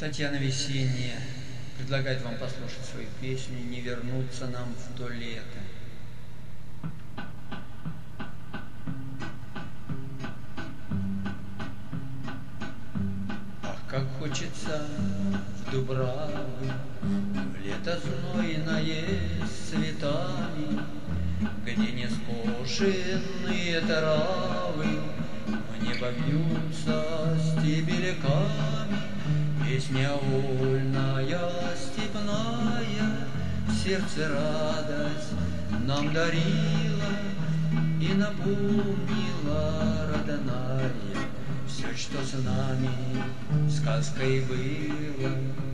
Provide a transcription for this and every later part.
Татьяна Весенняя предлагает вам послушать свою песню «Не вернуться нам в то лето». Ах, как хочется в Дубравы, в лето знойное с цветами, где не скошенные травы в небо вьются стебельками. Песня вольная, степная, в сердце радость нам дарила и напомнила родная все, что с нами сказкой было.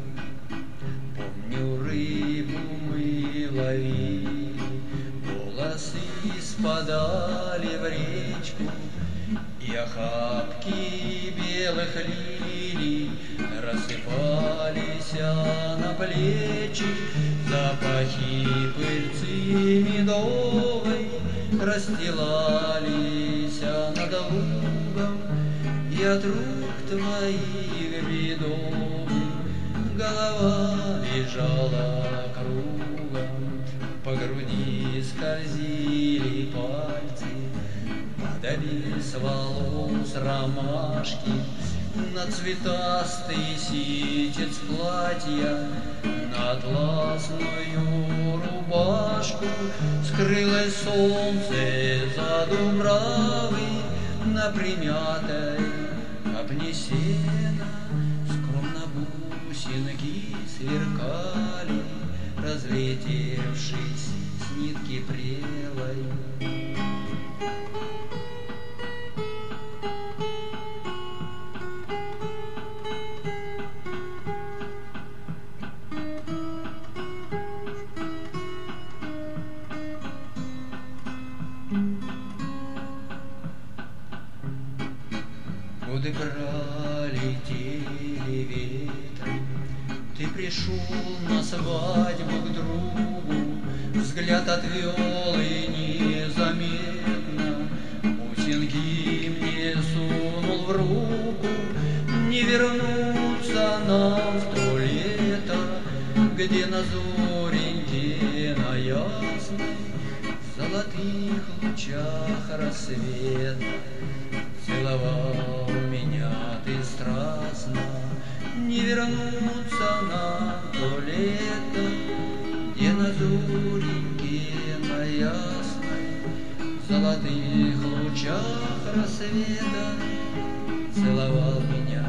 Помню, рыбу мы ловили, волосы спадали в речку, и охапки белых лилий рассыпались на плечи. Запахи пыльцы медовой расстилались над лугом, и от рук твоих бедовых голова лежала кругом. По груди скользили пальцы, падали с волос ромашки на цветастый ситец платья, на атласную рубашку. Скрылось солнце за Дубравой, на примятой копне сена скромно бусинки сверкали, разлетевшись с нитки прелой. Годы пролетели ветром, ты пришел на свадьбу к другу, взгляд отвел и незаметно бусинки мне сунул в руку. Не вернуться нам в то лето, где на зореньке на ясной золотых лучах рассвета целовал меня ты страстно. Не вернуться нам в то лето, где на зореньке на ясной золотых лучах рассвета целовал меня